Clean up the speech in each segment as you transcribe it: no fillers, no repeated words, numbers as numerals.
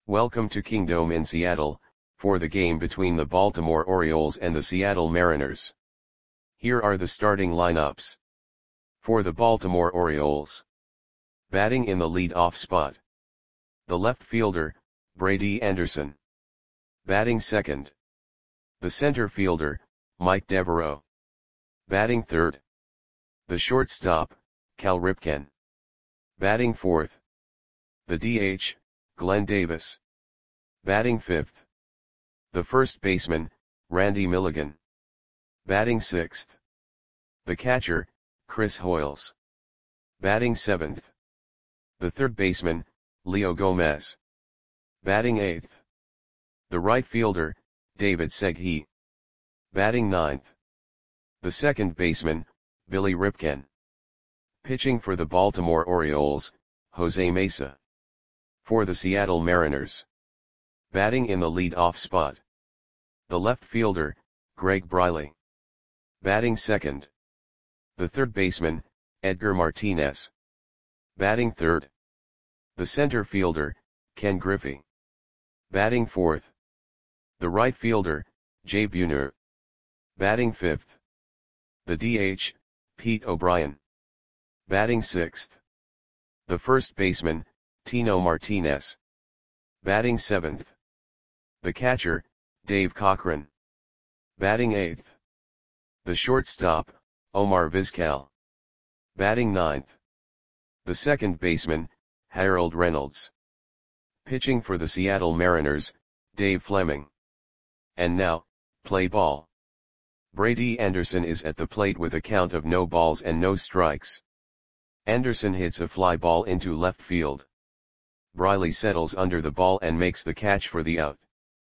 Welcome to Kingdome in Seattle, for the game between the Baltimore Orioles and the Seattle Mariners. Here are the starting lineups. For the Baltimore Orioles. Batting in the lead-off spot. The left fielder, Brady Anderson. Batting second. The center fielder, Mike Devereaux. Batting third. The shortstop, Cal Ripken. Batting fourth. The DH, Glenn Davis. Batting fifth. The first baseman, Randy Milligan. Batting sixth. The catcher, Chris Hoiles. Batting seventh. The third baseman, Leo Gomez. Batting eighth. The right fielder, David Segui. Batting ninth. The second baseman, Billy Ripken. Pitching for the Baltimore Orioles, Jose Mesa. For the Seattle Mariners. Batting in the lead-off spot. The left fielder, Greg Briley. Batting second. The third baseman, Edgar Martinez. Batting third. The center fielder, Ken Griffey. Batting fourth. The right fielder, Jay Buhner. Batting fifth. The DH, Pete O'Brien. Batting sixth. The first baseman, Tino Martinez. Batting seventh. The catcher, Dave Cochran. Batting eighth. The shortstop, Omar Vizquel. Batting ninth. The second baseman, Harold Reynolds. Pitching for the Seattle Mariners, Dave Fleming. And now, play ball. Brady Anderson is at the plate with a count of no balls and no strikes. Anderson hits a fly ball into left field. Briley settles under the ball and makes the catch for the out.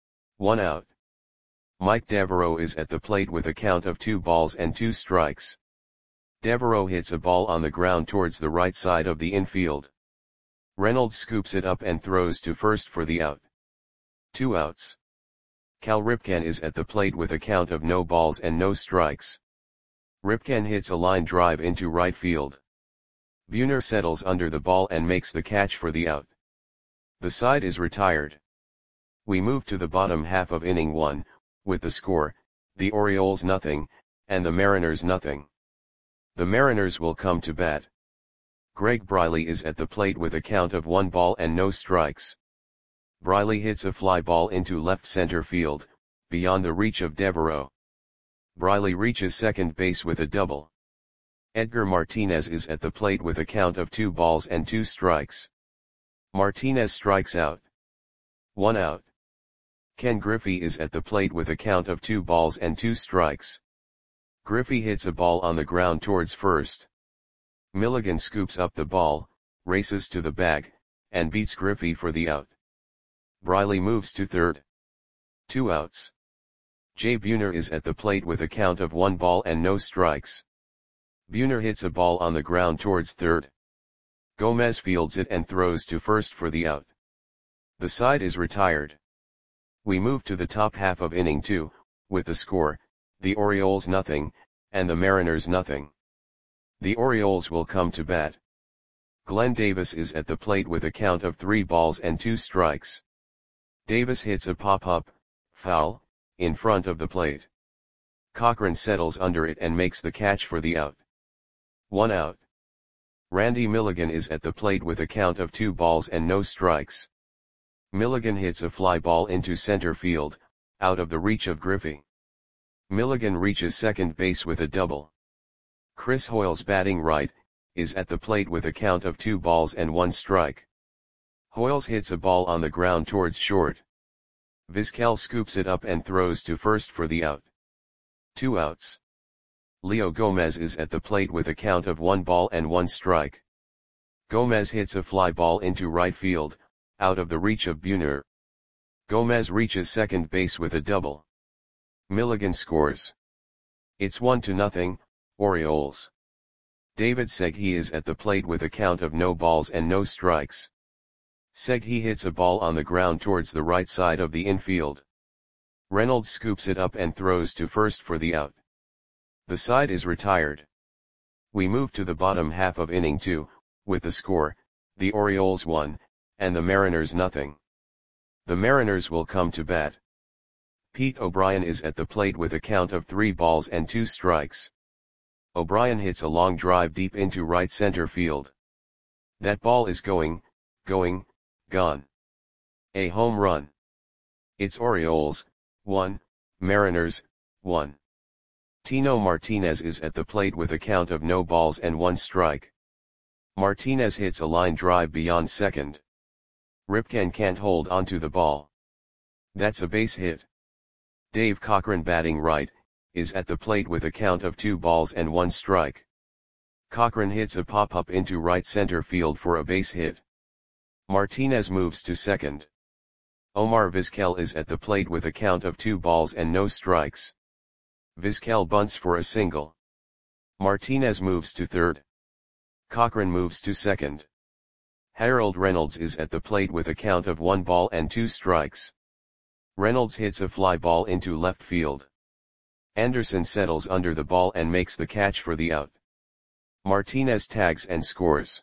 1 out. Mike Devereaux is at the plate with a count of 2 balls and 2 strikes. Devereaux hits a ball on the ground towards the right side of the infield. Reynolds scoops it up and throws to first for the out. 2 outs. Cal Ripken is at the plate with a count of no balls and no strikes. Ripken hits a line drive into right field. Buhner settles under the ball and makes the catch for the out. The side is retired. We move to the bottom half of inning 1, with the score, the Orioles nothing, and the Mariners nothing. The Mariners will come to bat. Greg Briley is at the plate with a count of 1 ball and no strikes. Briley hits a fly ball into left center field, beyond the reach of Devereaux. Briley reaches second base with a double. Edgar Martinez is at the plate with a count of 2 balls and 2 strikes. Martinez strikes out. 1 out. Ken Griffey is at the plate with a count of 2 balls and 2 strikes. Griffey hits a ball on the ground towards first. Milligan scoops up the ball, races to the bag, and beats Griffey for the out. Briley moves to third. 2 outs. Jay Buhner is at the plate with a count of 1 ball and no strikes. Buhner hits a ball on the ground towards third. Gomez fields it and throws to first for the out. The side is retired. We move to the top half of inning 2, with the score, the Orioles nothing, and the Mariners nothing. The Orioles will come to bat. Glenn Davis is at the plate with a count of 3 balls and 2 strikes. Davis hits a pop-up, foul, in front of the plate. Cochran settles under it and makes the catch for the out. 1 out. Randy Milligan is at the plate with a count of 2 balls and no strikes. Milligan hits a fly ball into center field, out of the reach of Griffey. Milligan reaches second base with a double. Chris Hoiles, batting right, is at the plate with a count of 2 balls and 1 strike. Hoiles hits a ball on the ground towards short. Vizquel scoops it up and throws to first for the out. 2 outs. Leo Gomez is at the plate with a count of 1 ball and 1 strike. Gomez hits a fly ball into right field, out of the reach of Buhner. Gomez reaches second base with a double. Milligan scores. It's 1-0, Orioles. David Segui is at the plate with a count of no balls and no strikes. Segui hits a ball on the ground towards the right side of the infield. Reynolds scoops it up and throws to first for the out. The side is retired. We move to the bottom half of inning 2, with the score, the Orioles 1, and the Mariners nothing. The Mariners will come to bat. Pete O'Brien is at the plate with a count of 3 balls and 2 strikes. O'Brien hits a long drive deep into right center field. That ball is going, gone. A home run. It's Orioles, 1, Mariners, 1. Tino Martinez is at the plate with a count of no balls and 1 strike. Martinez hits a line drive beyond second. Ripken can't hold onto the ball. That's a base hit. Dave Cochran, batting right, is at the plate with a count of 2 balls and 1 strike. Cochran hits a pop-up into right center field for a base hit. Martinez moves to second. Omar Vizquel is at the plate with a count of 2 balls and no strikes. Vizquel bunts for a single. Martinez moves to third. Cochran moves to second. Harold Reynolds is at the plate with a count of 1 ball and 2 strikes. Reynolds hits a fly ball into left field. Anderson settles under the ball and makes the catch for the out. Martinez tags and scores.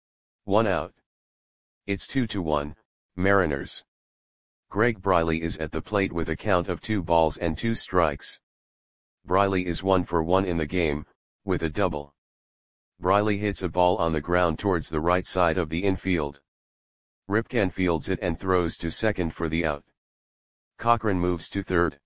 1 out. It's 2-1, Mariners. Greg Briley is at the plate with a count of 2 balls and 2 strikes. Briley is 1 for 1 in the game, with a double. Briley hits a ball on the ground towards the right side of the infield. Ripken fields it and throws to second for the out. Cochran moves to third.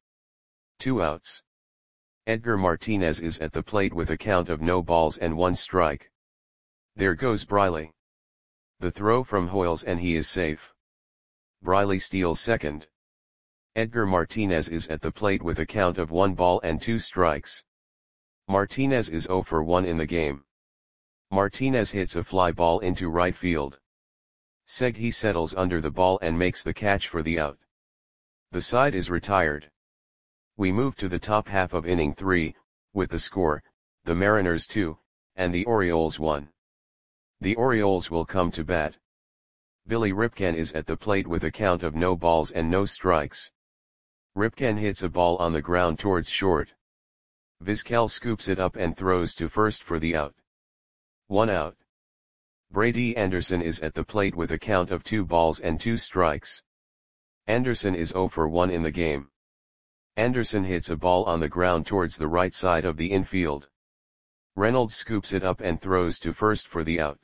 2 outs. Edgar Martinez is at the plate with a count of no balls and 1 strike. There goes Briley. The throw from Hoyles and he is safe. Briley steals second. Edgar Martinez is at the plate with a count of 1 ball and 2 strikes. Martinez is 0 for 1 in the game. Martinez hits a fly ball into right field. Segui settles under the ball and makes the catch for the out. The side is retired. We move to the top half of inning 3, with the score, the Mariners 2, and the Orioles 1. The Orioles will come to bat. Billy Ripken is at the plate with a count of no balls and no strikes. Ripken hits a ball on the ground towards short. Vizquel scoops it up and throws to first for the out. 1 out. Brady Anderson is at the plate with a count of 2 balls and 2 strikes. Anderson is 0 for 1 in the game. Anderson hits a ball on the ground towards the right side of the infield. Reynolds scoops it up and throws to first for the out.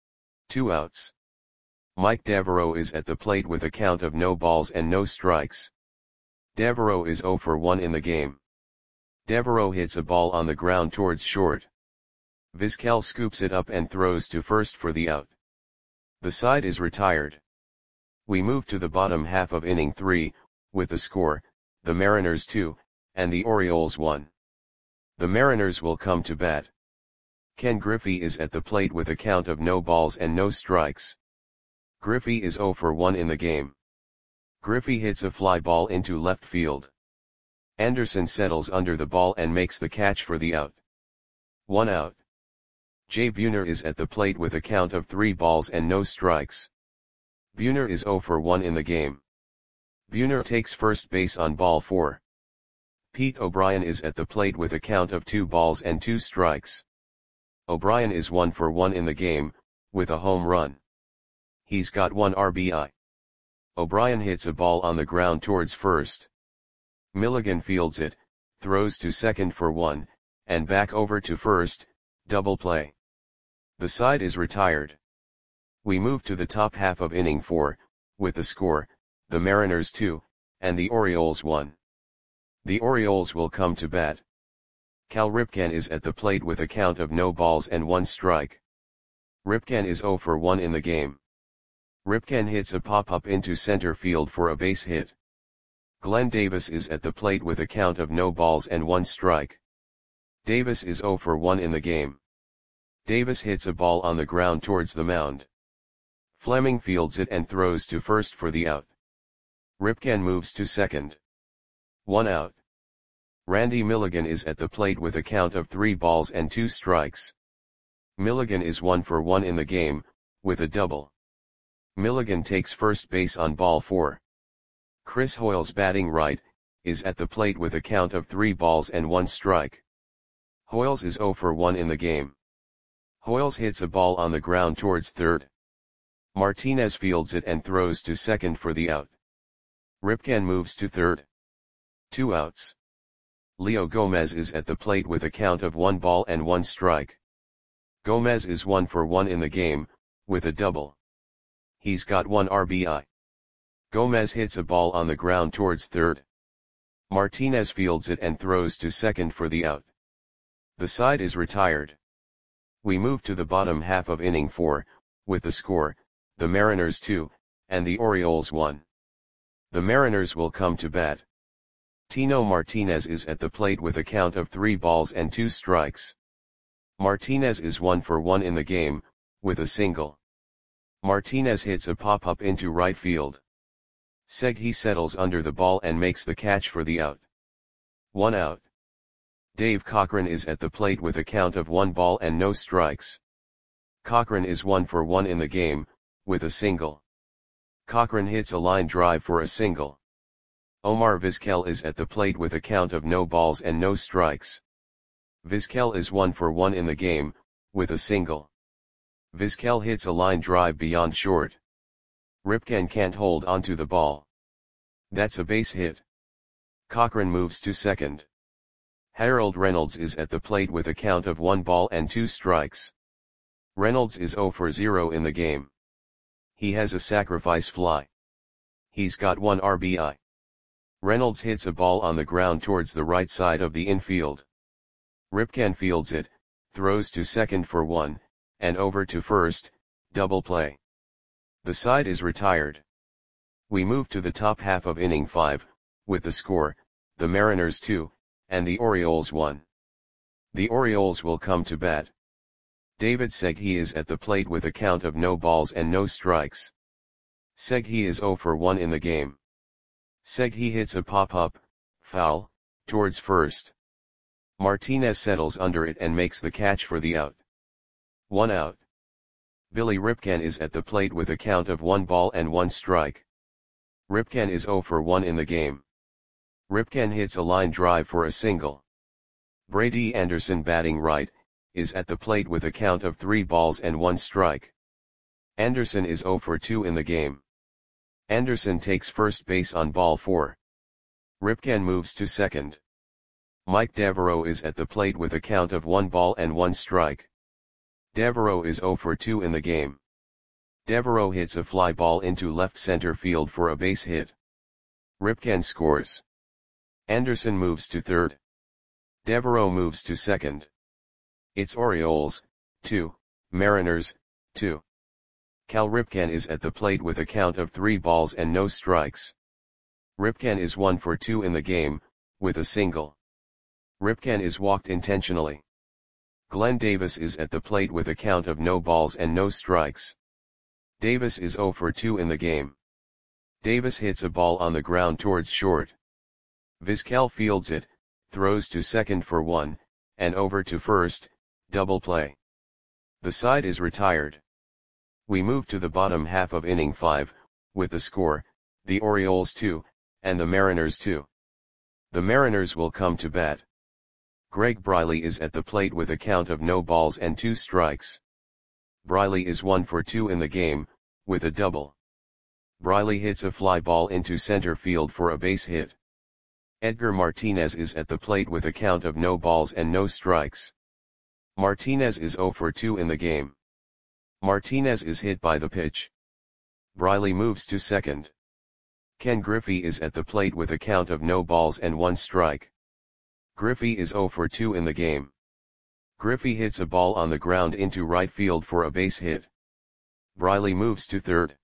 2 outs. Mike Devereaux is at the plate with a count of no balls and no strikes. Devereaux is 0 for 1 in the game. Devereaux hits a ball on the ground towards short. Vizquel scoops it up and throws to first for the out. The side is retired. We move to the bottom half of inning 3, with the score, the Mariners 2, and the Orioles 1. The Mariners will come to bat. Ken Griffey is at the plate with a count of no balls and no strikes. Griffey is 0 for 1 in the game. Griffey hits a fly ball into left field. Anderson settles under the ball and makes the catch for the out. 1 out. Jay Buhner is at the plate with a count of 3 balls and no strikes. Buhner is 0 for 1 in the game. Buhner takes first base on ball 4. Pete O'Brien is at the plate with a count of 2 balls and 2 strikes. O'Brien is 1 for 1 in the game, with a home run. He's got 1 RBI. O'Brien hits a ball on the ground towards first. Milligan fields it, throws to second for 1, and back over to first, double play. The side is retired. We move to the top half of inning 4, with the score, the Mariners 2, and the Orioles 1. The Orioles will come to bat. Cal Ripken is at the plate with a count of no balls and 1 strike. Ripken is 0 for 1 in the game. Ripken hits a pop-up into center field for a base hit. Glenn Davis is at the plate with a count of no balls and 1 strike. Davis is 0 for 1 in the game. Davis hits a ball on the ground towards the mound. Fleming fields it and throws to first for the out. Ripken moves to second. 1 out. Randy Milligan is at the plate with a count of 3 balls and 2 strikes. Milligan is 1 for 1 in the game, with a double. Milligan takes first base on ball 4. Chris Hoyles, batting right, is at the plate with a count of 3 balls and 1 strike. Hoyles is 0 for 1 in the game. Hoyles hits a ball on the ground towards third. Martinez fields it and throws to second for the out. Ripken moves to third. 2 outs. Leo Gomez is at the plate with a count of 1 ball and 1 strike. Gomez is 1 for 1 in the game, with a double. He's got 1 RBI. Gomez hits a ball on the ground towards third. Martinez fields it and throws to second for the out. The side is retired. We move to the bottom half of inning 4, with the score, the Mariners 2, and the Orioles 1. The Mariners will come to bat. Tino Martinez is at the plate with a count of 3 balls and 2 strikes. Martinez is 1 for 1 in the game, with a single. Martinez hits a pop-up into right field. Segui settles under the ball and makes the catch for the out. 1 out. Dave Cochran is at the plate with a count of 1 ball and no strikes. Cochran is 1 for 1 in the game, with a single. Cochran hits a line drive for a single. Omar Vizquel is at the plate with a count of no balls and no strikes. Vizquel is 1 for 1 in the game, with a single. Vizquel hits a line drive beyond short. Ripken can't hold onto the ball. That's a base hit. Cochran moves to second. Harold Reynolds is at the plate with a count of 1 ball and 2 strikes. Reynolds is 0 for 0 in the game. He has a sacrifice fly. He's got 1 RBI. Reynolds hits a ball on the ground towards the right side of the infield. Ripken fields it, throws to second for 1, and over to first, double play. The side is retired. We move to the top half of inning 5, with the score, the Mariners 2, and the Orioles 1. The Orioles will come to bat. David Segui is at the plate with a count of no balls and no strikes. Segui is 0 for 1 in the game. Segui hits a pop-up, foul, towards first. Martinez settles under it and makes the catch for the out. 1 out. Billy Ripken is at the plate with a count of 1 ball and 1 strike. Ripken is 0 for 1 in the game. Ripken hits a line drive for a single. Brady Anderson, batting right, is at the plate with a count of 3 balls and 1 strike. Anderson is 0 for 2 in the game. Anderson takes first base on ball 4. Ripken moves to second. Mike Devereaux is at the plate with a count of 1 ball and 1 strike. Devereaux is 0 for 2 in the game. Devereaux hits a fly ball into left center field for a base hit. Ripken scores. Anderson moves to third. Devereaux moves to second. It's Orioles, 2, Mariners, 2. Cal Ripken is at the plate with a count of 3 balls and no strikes. Ripken is 1 for 2 in the game, with a single. Ripken is walked intentionally. Glenn Davis is at the plate with a count of no balls and no strikes. Davis is 0 for 2 in the game. Davis hits a ball on the ground towards short. Vizquel fields it, throws to second for 1, and over to first, double play. The side is retired. We move to the bottom half of inning 5, with the score, the Orioles 2, and the Mariners 2. The Mariners will come to bat. Greg Briley is at the plate with a count of no balls and 2 strikes. Briley is 1 for 2 in the game, with a double. Briley hits a fly ball into center field for a base hit. Edgar Martinez is at the plate with a count of no balls and no strikes. Martinez is 0 for 2 in the game. Martinez is hit by the pitch. Briley moves to second. Ken Griffey is at the plate with a count of no balls and 1 strike. Griffey is 0 for 2 in the game. Griffey hits a ball on the ground into right field for a base hit. Briley moves to third.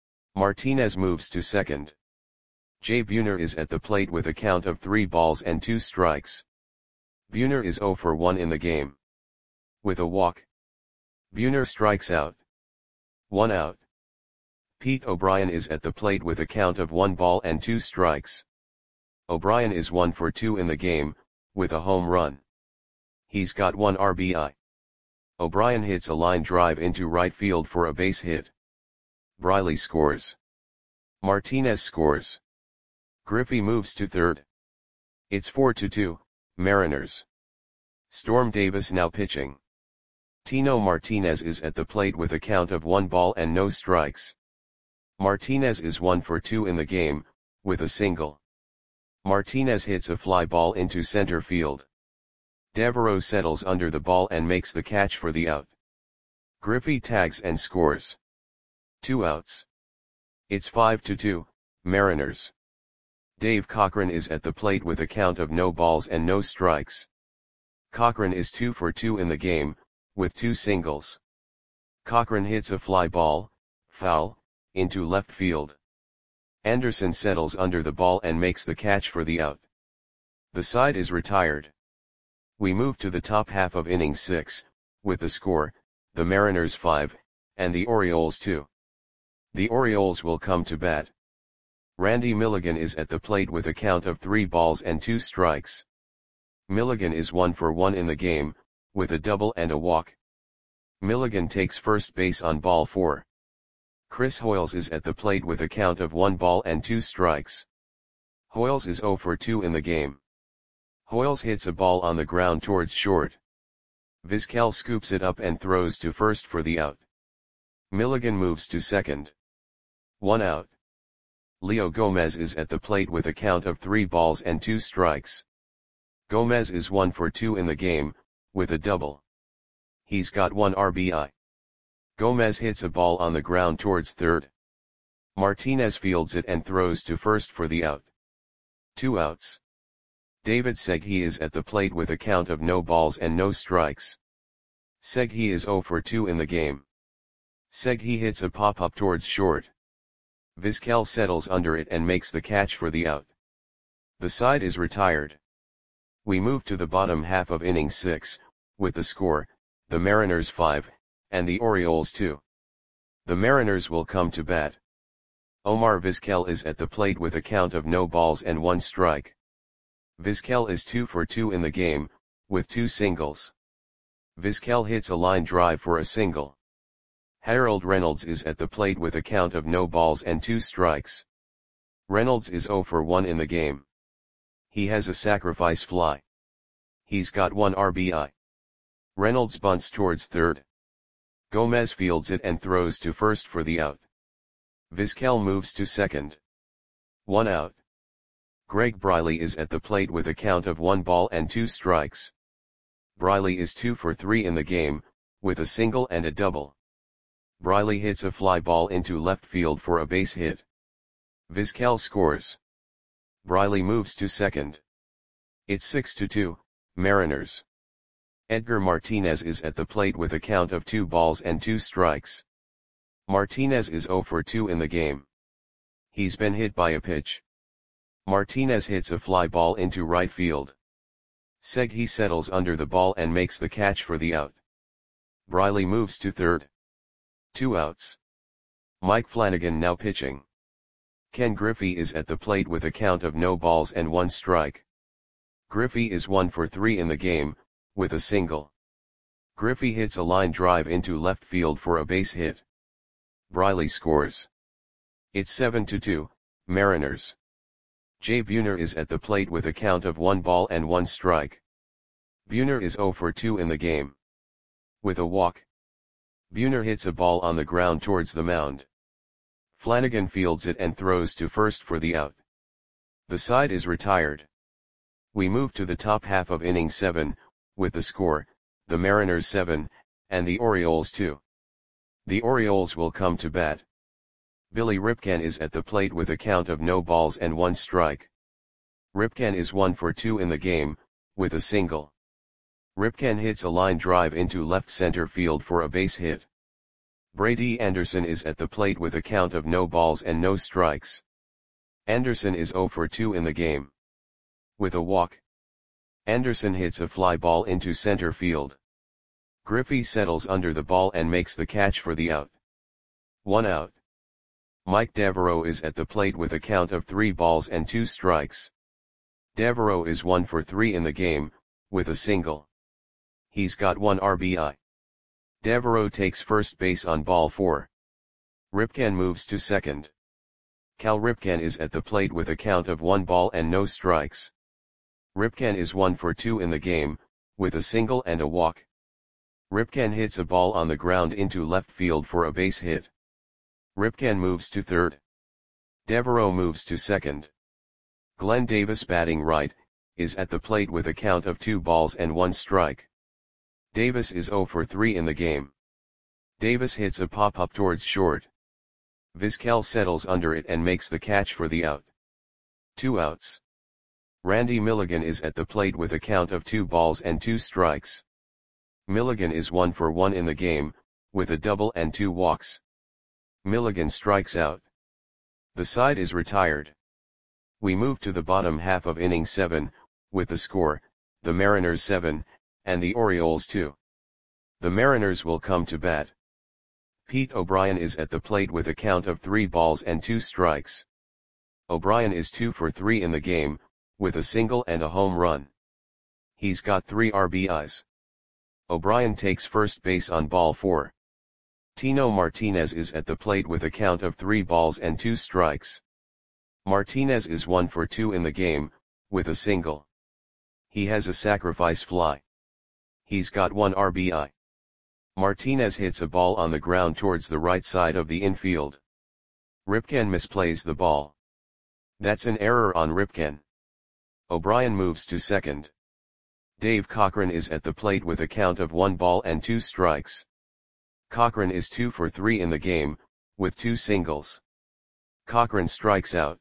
Martinez moves to second. Jay Buhner is at the plate with a count of 3 balls and 2 strikes. Buhner is 0 for 1 in the game. With a walk, Buhner strikes out. 1 out. Pete O'Brien is at the plate with a count of 1 ball and 2 strikes. O'Brien is 1 for 2 in the game, with a home run. He's got 1 RBI. O'Brien hits a line drive into right field for a base hit. Briley scores. Martinez scores. Griffey moves to third. It's 4-2, Mariners. Storm Davis now pitching. Tino Martinez is at the plate with a count of 1 ball and no strikes. Martinez is 1 for 2 in the game, with a single. Martinez hits a fly ball into center field. Devereaux settles under the ball and makes the catch for the out. Griffey tags and scores. 2 outs. It's 5-2, Mariners. Dave Cochran is at the plate with a count of no balls and no strikes. Cochran is 2 for 2 in the game, with 2 singles. Cochran hits a fly ball, foul, into left field. Anderson settles under the ball and makes the catch for the out. The side is retired. We move to the top half of inning 6, with the score, the Mariners 5, and the Orioles 2. The Orioles will come to bat. Randy Milligan is at the plate with a count of 3 balls and 2 strikes. Milligan is 1 for 1 in the game, with a double and a walk. Milligan takes first base on ball 4. Chris Hoiles is at the plate with a count of 1 ball and 2 strikes. Hoiles is 0 for 2 in the game. Hoiles hits a ball on the ground towards short. Vizquel scoops it up and throws to first for the out. Milligan moves to second. 1 out. Leo Gomez is at the plate with a count of 3 balls and 2 strikes. Gomez is 1 for 2 in the game, with a double. He's got 1 RBI. Gomez hits a ball on the ground towards third. Martinez fields it and throws to first for the out. 2 outs. David Segui is at the plate with a count of no balls and no strikes. Segui is 0 for 2 in the game. Segui hits a pop-up towards short. Vizquel settles under it and makes the catch for the out. The side is retired. We move to the bottom half of inning 6, with the score, the Mariners 5, and the Orioles 2. The Mariners will come to bat. Omar Vizquel is at the plate with a count of no balls and 1 strike. Vizquel is 2 for 2 in the game, with 2 singles. Vizquel hits a line drive for a single. Harold Reynolds is at the plate with a count of no balls and 2 strikes. Reynolds is 0 for 1 in the game. He has a sacrifice fly. He's got 1 RBI. Reynolds bunts towards third. Gomez fields it and throws to first for the out. Vizquel moves to second. 1 out. Greg Briley is at the plate with a count of 1 ball and 2 strikes. Briley is 2 for 3 in the game, with a single and a double. Briley hits a fly ball into left field for a base hit. Vizquel scores. Briley moves to second. It's 6-2, Mariners. Edgar Martinez is at the plate with a count of 2 balls and 2 strikes. Martinez is 0 for 2 in the game. He's been hit by a pitch. Martinez hits a fly ball into right field. Segui settles under the ball and makes the catch for the out. Briley moves to third. 2 outs. Mike Flanagan now pitching. Ken Griffey is at the plate with a count of no balls and 1 strike. Griffey is 1 for 3 in the game, with a single. Griffey hits a line drive into left field for a base hit. Briley scores. It's 7-2, Mariners. Jay Buhner is at the plate with a count of 1 ball and 1 strike. Buhner is 0 for 2 in the game. With a walk. Buhner hits a ball on the ground towards the mound. Flanagan fields it and throws to first for the out. The side is retired. We move to the top half of inning 7, with the score, the Mariners 7, and the Orioles 2. The Orioles will come to bat. Billy Ripken is at the plate with a count of no balls and 1 strike. Ripken is 1 for 2 in the game, with a single. Ripken hits a line drive into left center field for a base hit. Brady Anderson is at the plate with a count of no balls and no strikes. Anderson is 0 for 2 in the game. With a walk. Anderson hits a fly ball into center field. Griffey settles under the ball and makes the catch for the out. 1 out. Mike Devereaux is at the plate with a count of 3 balls and 2 strikes. Devereaux is 1 for 3 in the game, with a single. He's got 1 RBI. Devereaux takes first base on ball 4. Ripken moves to second. Cal Ripken is at the plate with a count of 1 ball and no strikes. Ripken is 1 for 2 in the game, with a single and a walk. Ripken hits a ball on the ground into left field for a base hit. Ripken moves to third. Devereaux moves to second. Glenn Davis batting right, is at the plate with a count of 2 balls and 1 strike. Davis is 0 for 3 in the game. Davis hits a pop-up towards short. Vizquel settles under it and makes the catch for the out. 2 outs. Randy Milligan is at the plate with a count of 2 balls and 2 strikes. Milligan is 1 for 1 in the game, with a double and 2 walks. Milligan strikes out. The side is retired. We move to the bottom half of inning 7, with the score, the Mariners 7, and the Orioles 2. The Mariners will come to bat. Pete O'Brien is at the plate with a count of 3 balls and 2 strikes. O'Brien is 2 for 3 in the game, with a single and a home run. He's got 3 RBIs. O'Brien takes first base on ball 4. Tino Martinez is at the plate with a count of 3 balls and 2 strikes. Martinez is 1 for 2 in the game, with a single. He has a sacrifice fly. He's got 1 RBI. Martinez hits a ball on the ground towards the right side of the infield. Ripken misplays the ball. That's an error on Ripken. O'Brien moves to second. Dave Cochran is at the plate with a count of 1 ball and 2 strikes. Cochran is 2 for 3 in the game, with 2 singles. Cochran strikes out.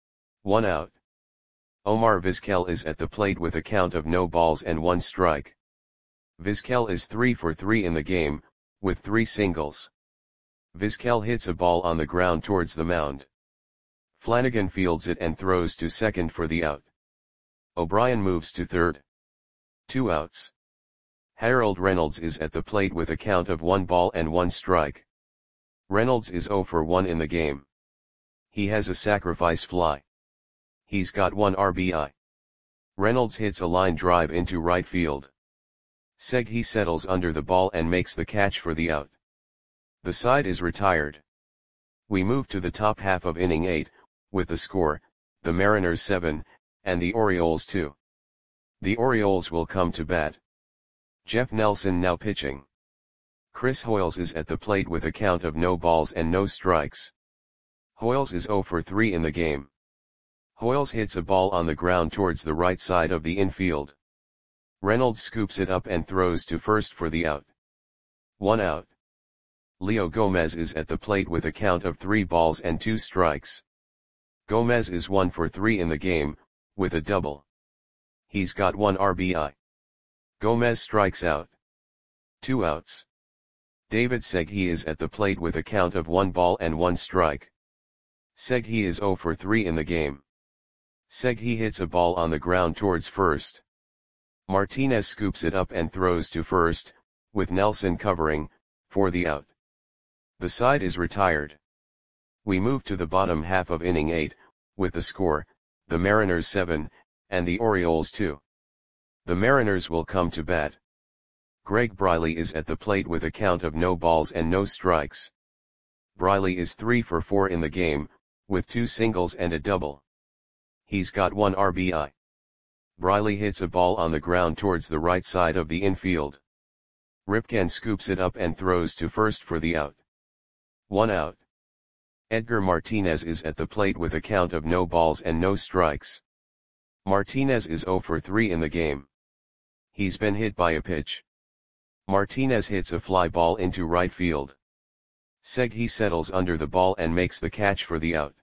1 out. Omar Vizquel is at the plate with a count of no balls and 1 strike. Vizquel is 3 for 3 in the game, with 3 singles. Vizquel hits a ball on the ground towards the mound. Flanagan fields it and throws to second for the out. O'Brien moves to third. 2 outs. Harold Reynolds is at the plate with a count of 1 ball and 1 strike. Reynolds is 0 for 1 in the game. He has a sacrifice fly. He's got 1 RBI. Reynolds hits a line drive into right field. Segui settles under the ball and makes the catch for the out. The side is retired. We move to the top half of inning 8, with the score, the Mariners 7, and the Orioles 2. The Orioles will come to bat. Jeff Nelson now pitching. Chris Hoiles is at the plate with a count of no balls and no strikes. Hoiles is 0 for 3 in the game. Hoiles hits a ball on the ground towards the right side of the infield. Reynolds scoops it up and throws to first for the out. 1 out. Leo Gomez is at the plate with a count of 3 balls and 2 strikes. Gomez is 1 for 3 in the game, with a double. He's got 1 RBI. Gomez strikes out. 2 outs. David Segui is at the plate with a count of 1 ball and 1 strike. Segui is 0 for 3 in the game. Segui hits a ball on the ground towards first. Martinez scoops it up and throws to first, with Nelson covering, for the out. The side is retired. We move to the bottom half of inning 8, with the score, the Mariners 7, and the Orioles 2. The Mariners will come to bat. Greg Briley is at the plate with a count of no balls and no strikes. Briley is 3 for 4 in the game, with 2 singles and a double. He's got 1 RBI. Briley hits a ball on the ground towards the right side of the infield. Ripken scoops it up and throws to first for the out. 1 out. Edgar Martinez is at the plate with a count of no balls and no strikes. Martinez is 0 for 3 in the game. He's been hit by a pitch. Martinez hits a fly ball into right field. Segui settles under the ball and makes the catch for the out.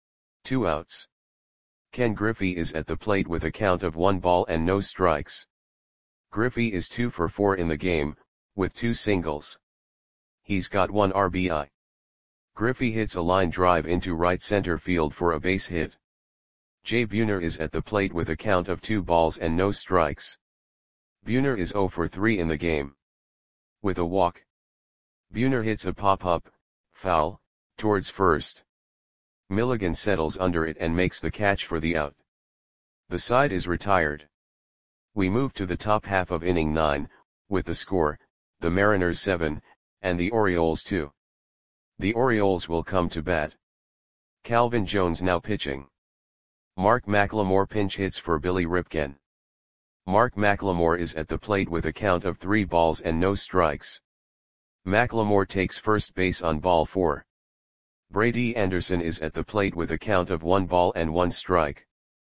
2 outs. Ken Griffey is at the plate with a count of 1 ball and no strikes. Griffey is 2 for 4 in the game, with 2 singles. He's got 1 RBI. Griffey hits a line drive into right center field for a base hit. Jay Buhner is at the plate with a count of 2 balls and no strikes. Buhner is 0 for 3 in the game. With a walk. Buhner hits a pop-up, foul, towards first. Milligan settles under it and makes the catch for the out. The side is retired. We move to the top half of inning 9, with the score, the Mariners 7, and the Orioles 2. The Orioles will come to bat. Calvin Jones now pitching. Mark McLemore pinch hits for Billy Ripken. Mark McLemore is at the plate with a count of 3 balls and no strikes. McLemore takes first base on ball 4. Brady Anderson is at the plate with a count of 1 ball and 1 strike.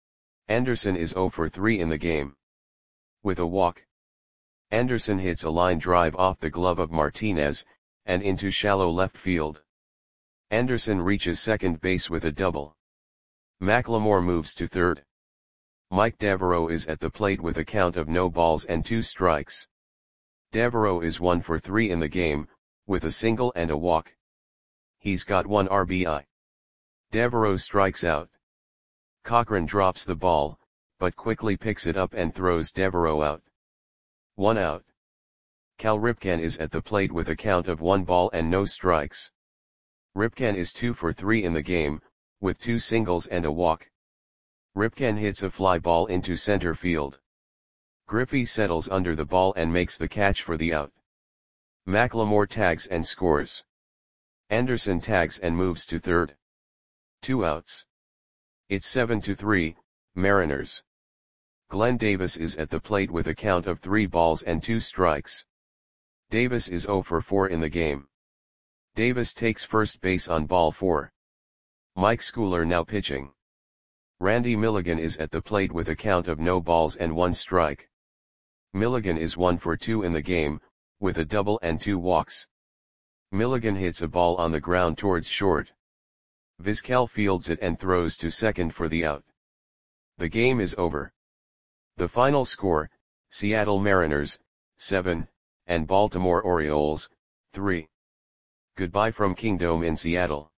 Anderson is 0 for 3 in the game. With a walk, Anderson hits a line drive off the glove of Martinez, and into shallow left field. Anderson reaches second base with a double. McLemore moves to third. Mike Devereaux is at the plate with a count of no balls and 2 strikes. Devereaux is 1 for 3 in the game, with a single and a walk. He's got 1 RBI. Devereaux strikes out. Cochran drops the ball, but quickly picks it up and throws Devereaux out. 1 out. Cal Ripken is at the plate with a count of 1 ball and no strikes. Ripken is 2 for 3 in the game, with 2 singles and a walk. Ripken hits a fly ball into center field. Griffey settles under the ball and makes the catch for the out. McLemore tags and scores. Anderson tags and moves to third. 2 outs. It's 7-3, Mariners. Glenn Davis is at the plate with a count of 3 balls and 2 strikes. Davis is 0 for 4 in the game. Davis takes first base on ball 4. Mike Schooler now pitching. Randy Milligan is at the plate with a count of no balls and 1 strike. Milligan is 1 for 2 in the game, with a double and 2 walks. Milligan hits a ball on the ground towards short. Vizquel fields it and throws to second for the out. The game is over. The final score, Seattle Mariners, 7, and Baltimore Orioles, 3. Goodbye from Kingdome in Seattle.